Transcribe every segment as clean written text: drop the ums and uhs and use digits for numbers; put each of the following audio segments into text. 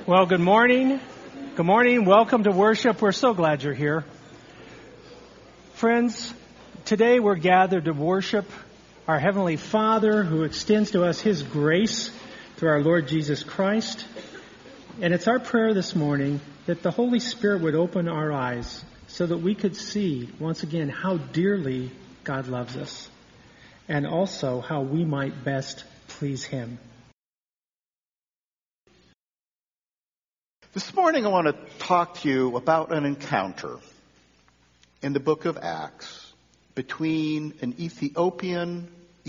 Well, good morning. Good morning. Welcome to worship. We're so glad you're here. Friends, today we're gathered to worship our Heavenly Father who extends to us His grace through our Lord Jesus Christ. And it's our prayer this morning that the Holy Spirit would open our eyes so that we could see once again how dearly God loves us and also how we might best please Him. This morning I want to talk to you about an encounter in the book of Acts between an Ethiopian,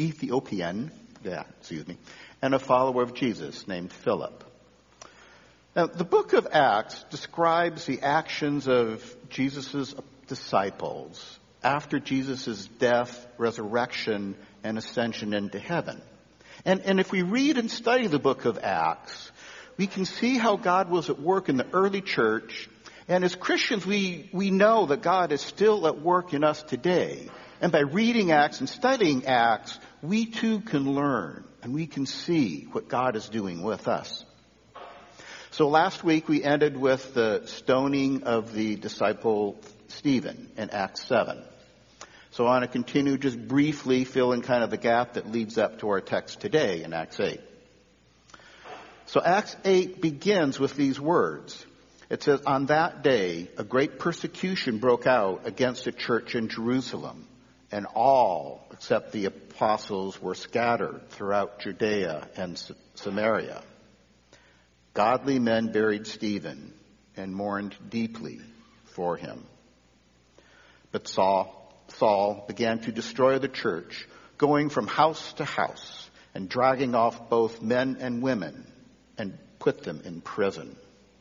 and a follower of Jesus named Philip. Now, the book of Acts describes the actions of Jesus' disciples after Jesus' death, resurrection, and ascension into heaven. And if we read and study the book of Acts, we can see how God was at work in the early church. And as Christians, we know that God is still at work in us today. And by reading Acts and studying Acts, we too can learn and we can see what God is doing with us. So last week we ended with the stoning of the disciple Stephen in Acts 7. So I want to continue just briefly filling kind of the gap that leads up to our text today in Acts 8. So Acts 8 begins with these words. It says, "On that day, a great persecution broke out against the church in Jerusalem, and all except the apostles were scattered throughout Judea and Samaria. Godly men buried Stephen and mourned deeply for him. But Saul began to destroy the church, going from house to house and dragging off both men and women, and put them in prison."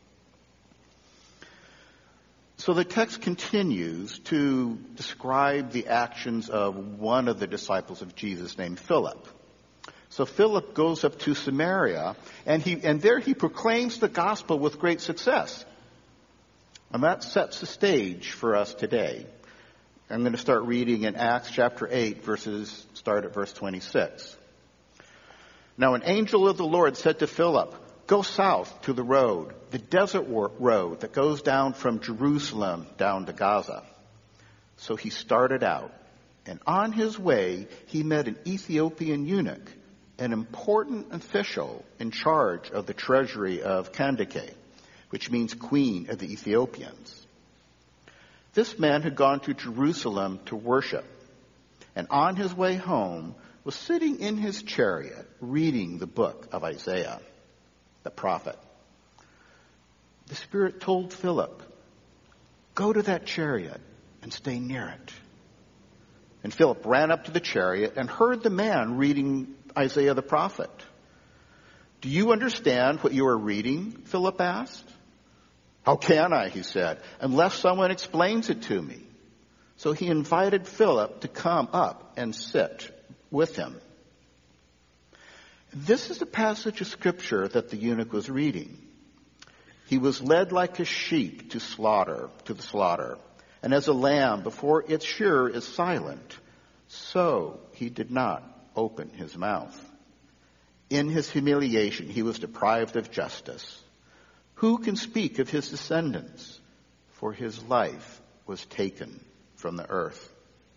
So the text continues to describe the actions of one of the disciples of Jesus named Philip. So Philip goes up to Samaria, and there he proclaims the gospel with great success. And that sets the stage for us today. I'm going to start reading in Acts chapter 8, start at verse 26. "Now an angel of the Lord said to Philip, 'Go south to the desert road that goes down from Jerusalem down to Gaza.' So he started out, and on his way he met an Ethiopian eunuch, an important official in charge of the treasury of Candace, which means Queen of the Ethiopians. This man had gone to Jerusalem to worship, and on his way home was sitting in his chariot reading the book of Isaiah, the prophet. The Spirit told Philip, 'Go to that chariot and stay near it.' And Philip ran up to the chariot and heard the man reading Isaiah the prophet. 'Do you understand what you are reading?' Philip asked. 'How can I,' he said, 'unless someone explains it to me?' So he invited Philip to come up and sit with him. This is the passage of Scripture that the eunuch was reading. "He was led like a sheep to the slaughter, and as a lamb before its shearer is silent, so he did not open his mouth. In his humiliation he was deprived of justice. Who can speak of his descendants? For his life was taken from the earth."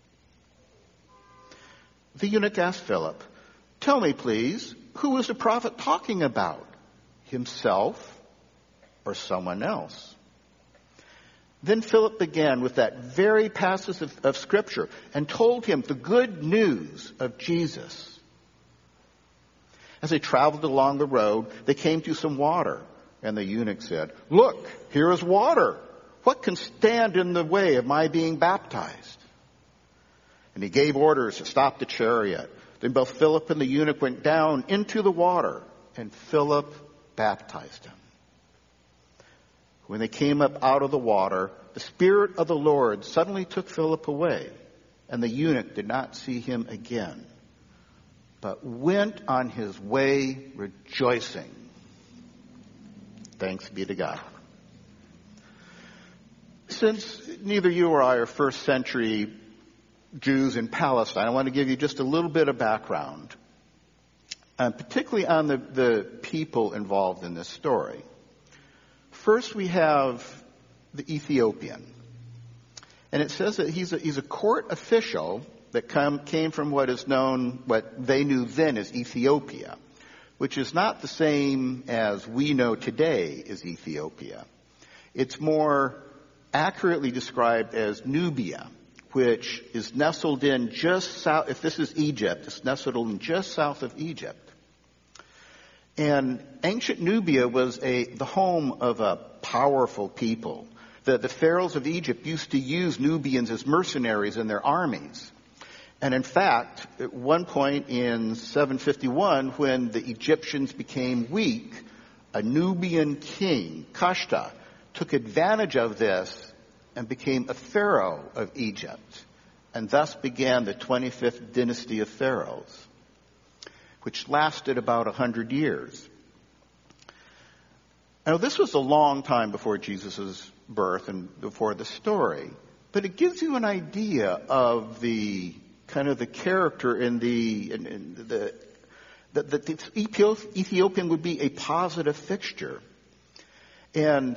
The eunuch asked Philip, "Tell me, please, who was the prophet talking about? Himself or someone else?" Then Philip began with that very passage of Scripture and told him the good news of Jesus. As they traveled along the road, they came to some water, and the eunuch said, "Look, here is water. What can stand in the way of my being baptized?" And he gave orders to stop the chariot. Then both Philip and the eunuch went down into the water, and Philip baptized him. When they came up out of the water, the Spirit of the Lord suddenly took Philip away, and the eunuch did not see him again, but went on his way rejoicing. Thanks be to God. Since neither you or I are first century Jews in Palestine, I want to give you just a little bit of background, particularly on the people involved in this story. First, we have the Ethiopian. And it says that he's a court official that came from what they knew then as Ethiopia, which is not the same as we know today as Ethiopia. It's more accurately described as Nubia, which is nestled in just south. If this is Egypt, it's nestled in just south of Egypt. And ancient Nubia was the home of a powerful people. The pharaohs of Egypt used to use Nubians as mercenaries in their armies. And in fact, at one point in 751, when the Egyptians became weak, a Nubian king, Kashta, took advantage of this and became a pharaoh of Egypt. And thus began the 25th dynasty of pharaohs, which lasted about 100 years. Now, this was a long time before Jesus' birth and before the story, but it gives you an idea of the kind of the character in the Ethiopian would be a positive fixture. And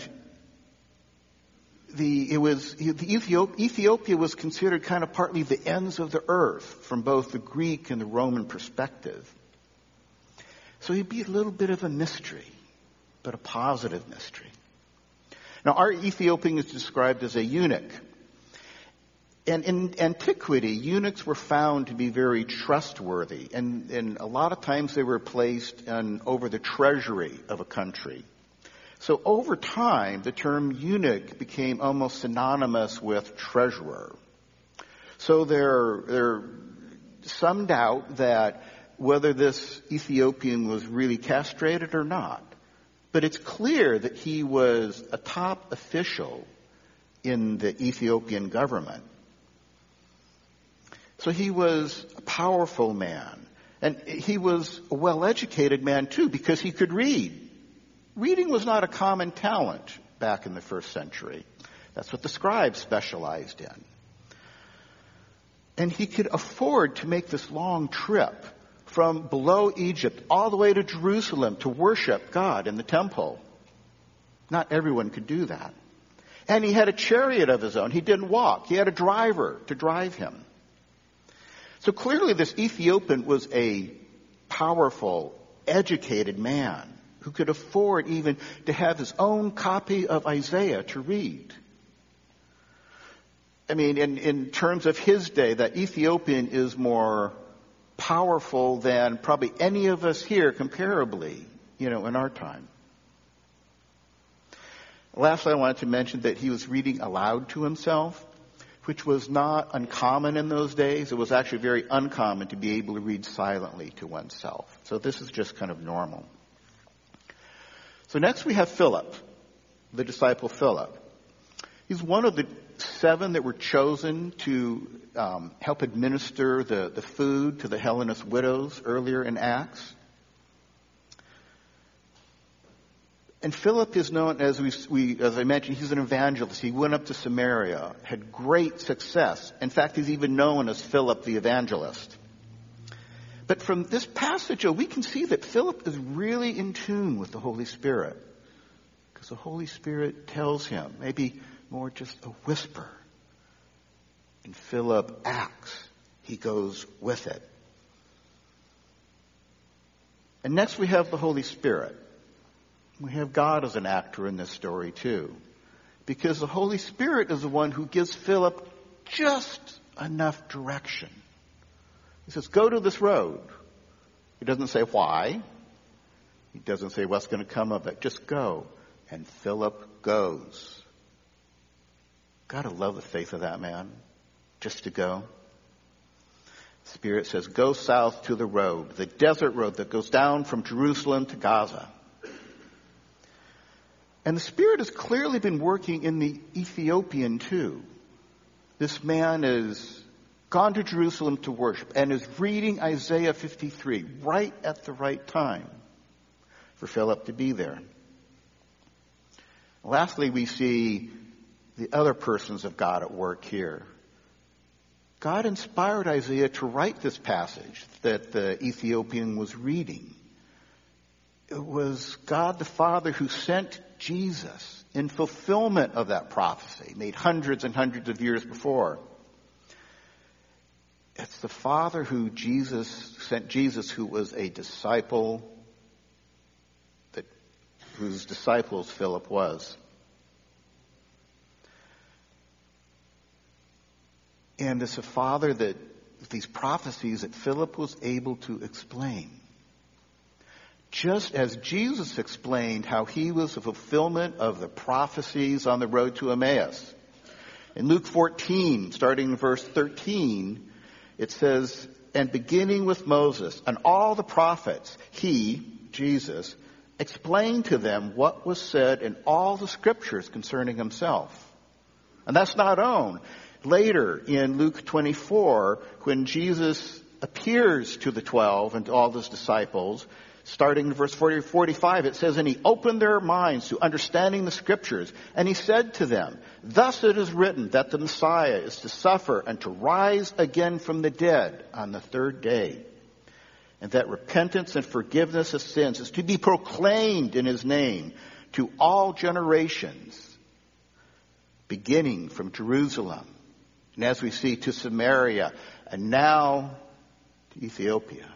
Ethiopia was considered kind of partly the ends of the earth from both the Greek and the Roman perspective. So he'd be a little bit of a mystery, but a positive mystery. Now, our Ethiopian is described as a eunuch. And in antiquity, eunuchs were found to be very trustworthy. And a lot of times they were placed over the treasury of a country. So over time, the term eunuch became almost synonymous with treasurer. So there's some doubt that whether this Ethiopian was really castrated or not. But it's clear that he was a top official in the Ethiopian government. So he was a powerful man. And he was a well-educated man, too, because he could read. Reading was not a common talent back in the first century. That's what the scribes specialized in. And he could afford to make this long trip from below Egypt all the way to Jerusalem to worship God in the temple. Not everyone could do that. And he had a chariot of his own. He didn't walk. He had a driver to drive him. So clearly this Ethiopian was a powerful, educated man who could afford even to have his own copy of Isaiah to read. I mean, in terms of his day, that Ethiopian is more powerful than probably any of us here comparably, in our time. Lastly, I wanted to mention that he was reading aloud to himself, which was not uncommon in those days. It was actually very uncommon to be able to read silently to oneself. So this is just kind of normal. So next we have Philip, the disciple Philip. He's one of the 7 that were chosen to help administer the food to the Hellenist widows earlier in Acts. And Philip is known as I mentioned, he's an evangelist. He went up to Samaria, had great success. In fact, he's even known as Philip the Evangelist. But from this passage, we can see that Philip is really in tune with the Holy Spirit. Because the Holy Spirit tells him, maybe more just a whisper. And Philip acts. He goes with it. And next we have the Holy Spirit. We have God as an actor in this story too. Because the Holy Spirit is the one who gives Philip just enough direction. He says, go to this road. He doesn't say why. He doesn't say what's going to come of it. Just go. And Philip goes. Gotta love the faith of that man. Just to go. The Spirit says, go south to the road, the desert road that goes down from Jerusalem to Gaza. And the Spirit has clearly been working in the Ethiopian too. This man has gone to Jerusalem to worship and is reading Isaiah 53 right at the right time for Philip to be there. Lastly, we see the other persons of God at work here. God inspired Isaiah to write this passage that the Ethiopian was reading. It was God the Father who sent Jesus in fulfillment of that prophecy made hundreds and hundreds of years before. It's the Father who sent Jesus, who was a disciple, whose disciples Philip was. And it's a Father that these prophecies that Philip was able to explain. Just as Jesus explained how he was the fulfillment of the prophecies on the road to Emmaus. In Luke 14, starting in verse 13, it says, "And beginning with Moses and all the prophets, he," Jesus, "explained to them what was said in all the scriptures concerning himself." And that's not own. Later in Luke 24, when Jesus appears to the 12 and to all his disciples, starting in verse 40 or 45, it says, "And he opened their minds to understanding the scriptures. And he said to them, 'Thus it is written that the Messiah is to suffer and to rise again from the dead on the third day. And that repentance and forgiveness of sins is to be proclaimed in his name to all generations, beginning from Jerusalem. And as we see, to Samaria, and now to Ethiopia.'"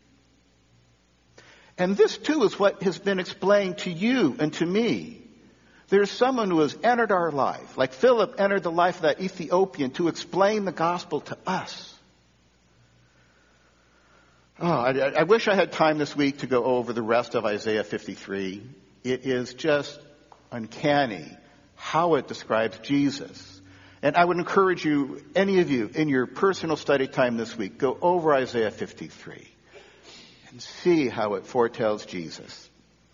And this too is what has been explained to you and to me. There's someone who has entered our life, like Philip entered the life of that Ethiopian, to explain the gospel to us. I wish I had time this week to go over the rest of Isaiah 53. It is just uncanny how it describes Jesus. And I would encourage you, any of you, in your personal study time this week, go over Isaiah 53 and see how it foretells Jesus.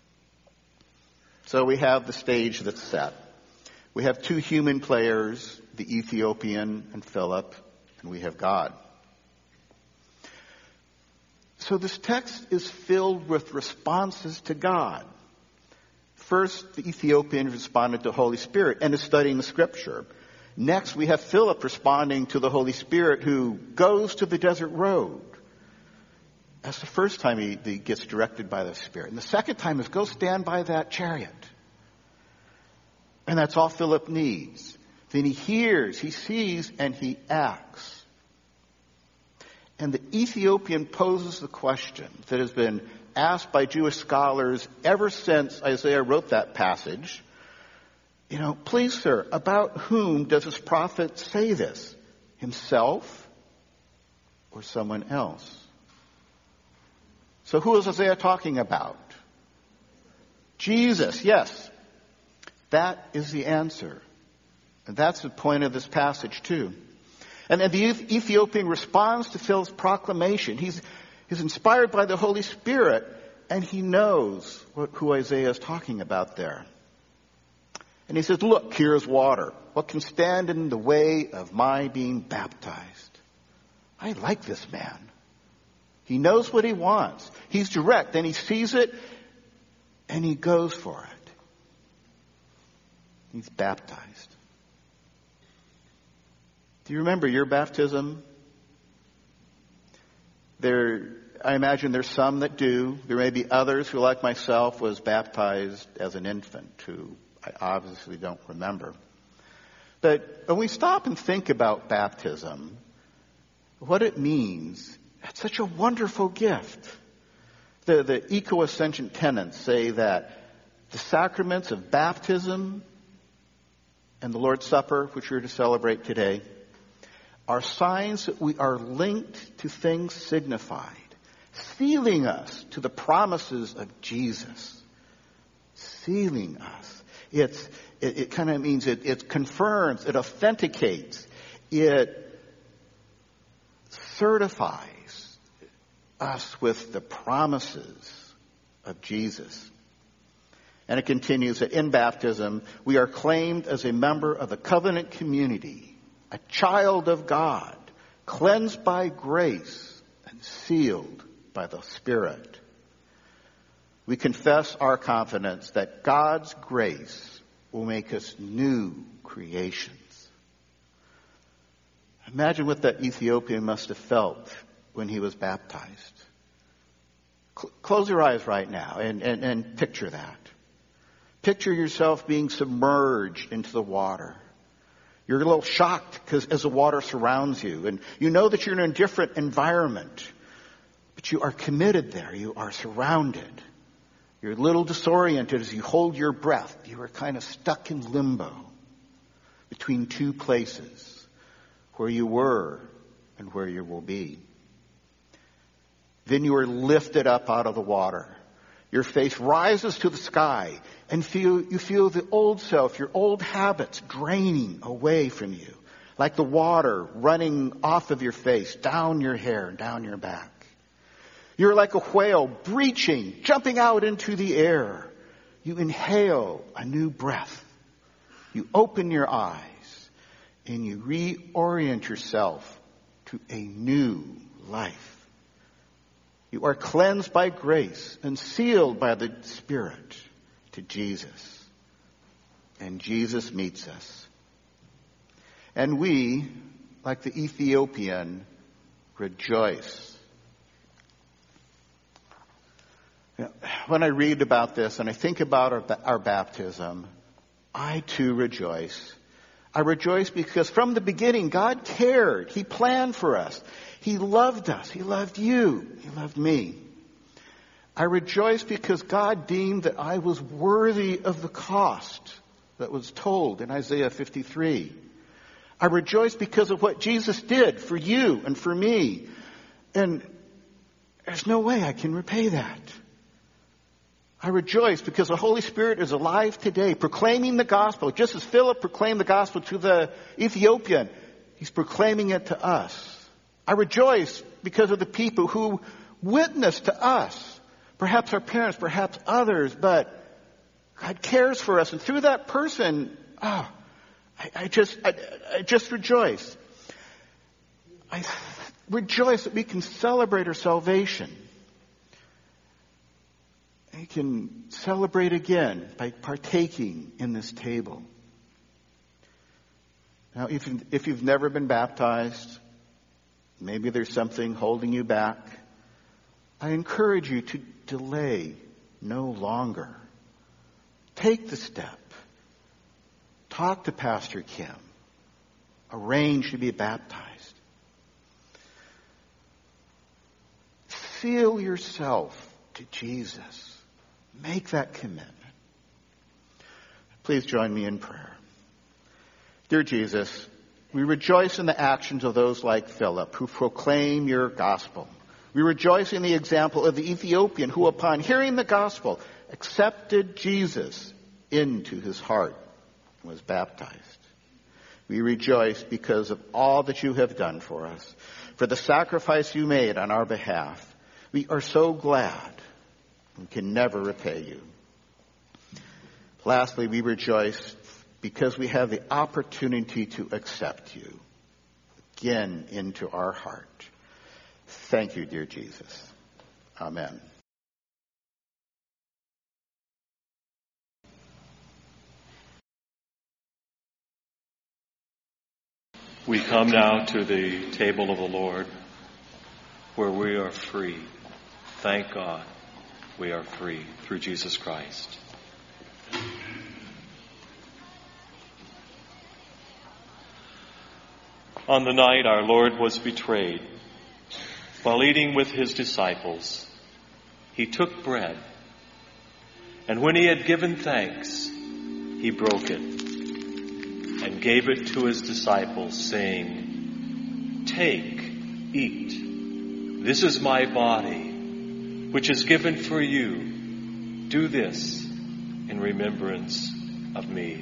So we have the stage that's set. We have two human players, the Ethiopian and Philip, and we have God. So this text is filled with responses to God. First, the Ethiopian responded to the Holy Spirit and is studying the scripture. Next, we have Philip responding to the Holy Spirit, who goes to the desert road. That's the first time he gets directed by the Spirit. And the second time is go stand by that chariot. And that's all Philip needs. Then he hears, he sees, and he acts. And the Ethiopian poses the question that has been asked by Jewish scholars ever since Isaiah wrote that passage. Please, sir, about whom does this prophet say this? Himself or someone else? So who is Isaiah talking about? Jesus, yes. That is the answer. And that's the point of this passage too. And then the Ethiopian responds to Philip's proclamation. He's inspired by the Holy Spirit, and he knows who Isaiah is talking about there. And he says, "Look, here is water. What can stand in the way of my being baptized?" I like this man. He knows what he wants. He's direct, and he sees it, and he goes for it. He's baptized. Do you remember your baptism? I imagine there's some that do. There may be others who, like myself, was baptized as an infant, who I obviously don't remember. But when we stop and think about baptism, what it means, it's such a wonderful gift. The eco-ascension tenets say that the sacraments of baptism and the Lord's Supper, which we're to celebrate today, are signs that we are linked to things signified, sealing us to the promises of Jesus. Sealing us. It kind of means it confirms, it authenticates, it certifies us with the promises of Jesus. And it continues that in baptism, we are claimed as a member of the covenant community, a child of God, cleansed by grace and sealed by the Spirit. We confess our confidence that God's grace will make us new creations. Imagine what that Ethiopian must have felt when he was closed your eyes right now and picture that. Picture yourself being submerged into the water. You're a little shocked as the water surrounds you, and you know that you're in a different environment, but you are committed there. You are surrounded. You're a little disoriented as you hold your breath. You are kind of stuck in limbo between two places, where you were and where you will be. Then you are lifted up out of the water. Your face rises to the sky, and you feel the old self, your old habits draining away from you, like the water running off of your face, down your hair, down your back. You're like a whale breaching, jumping out into the air. You inhale a new breath. You open your eyes, and you reorient yourself to a new life. You are cleansed by grace and sealed by the Spirit to Jesus. And Jesus meets us. And we, like the Ethiopian, rejoice. When I read about this and I think about our baptism, I too rejoice. I rejoice because from the beginning, God cared. He planned for us. He loved us. He loved you. He loved me. I rejoice because God deemed that I was worthy of the cost that was told in Isaiah 53. I rejoice because of what Jesus did for you and for me. And there's no way I can repay that. I rejoice because the Holy Spirit is alive today, proclaiming the gospel. Just as Philip proclaimed the gospel to the Ethiopian, he's proclaiming it to us. I rejoice because of the people who witness to us. Perhaps our parents, perhaps others, but God cares for us. And through that person, I just rejoice. I rejoice that we can celebrate our salvation. We can celebrate again by partaking in this table. Now, if you've never been baptized, maybe there's something holding you back, I encourage you to delay no longer. Take the step. Talk to Pastor Kim. Arrange to be baptized. Seal yourself to Jesus. Make that commitment. Please join me in prayer. Dear Jesus, we rejoice in the actions of those like Philip who proclaim your gospel. We rejoice in the example of the Ethiopian who, upon hearing the gospel, accepted Jesus into his heart and was baptized. We rejoice because of all that you have done for us, for the sacrifice you made on our behalf. We are so glad and can never repay you. Lastly, we rejoice because we have the opportunity to accept you again into our heart. Thank you, dear Jesus. Amen. We come now to the table of the Lord where we are free. Thank God we are free through Jesus Christ. On the night our Lord was betrayed, while eating with his disciples, he took bread, and when he had given thanks, he broke it and gave it to his disciples, saying, "Take, eat. This is my body, which is given for you. Do this in remembrance of me."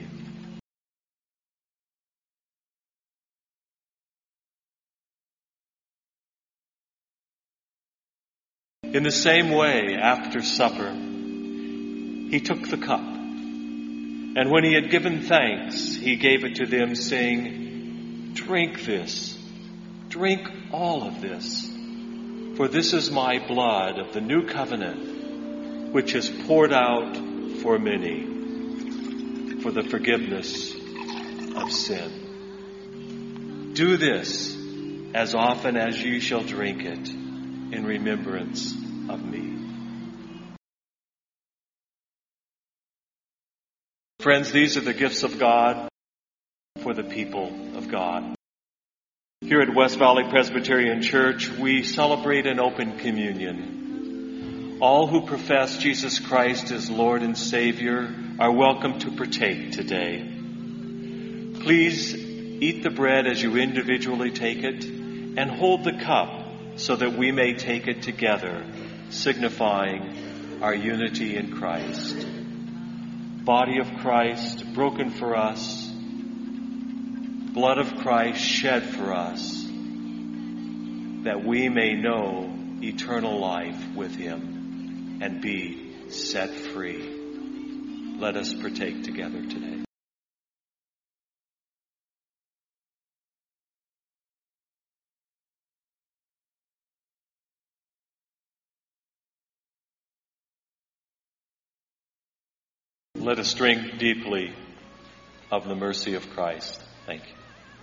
In the same way, after supper, he took the cup, and when he had given thanks, he gave it to them, saying, "Drink this, drink all of this, for this is my blood of the new covenant, which is poured out for many for the forgiveness of sin. Do this as often as you shall drink it in remembrance of me." Friends, these are the gifts of God for the people of God. Here at West Valley Presbyterian Church, we celebrate an open communion. All who profess Jesus Christ as Lord and Savior are welcome to partake today. Please eat the bread as you individually take it, and hold the cup so that we may take it together, signifying our unity in Christ. Body of Christ broken for us, blood of Christ shed for us, that we may know eternal life with Him and be set free. Let us partake together today. Let us drink deeply of the mercy of Christ. Thank you.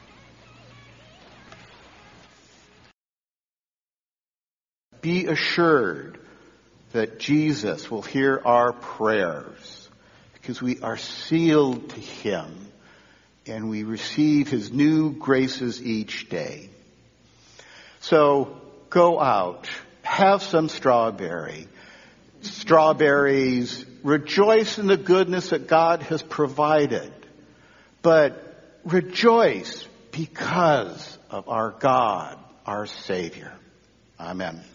Be assured that Jesus will hear our prayers because we are sealed to Him and we receive His new graces each day. So go out, have some strawberries, rejoice in the goodness that God has provided, but rejoice because of our God, our Savior. Amen.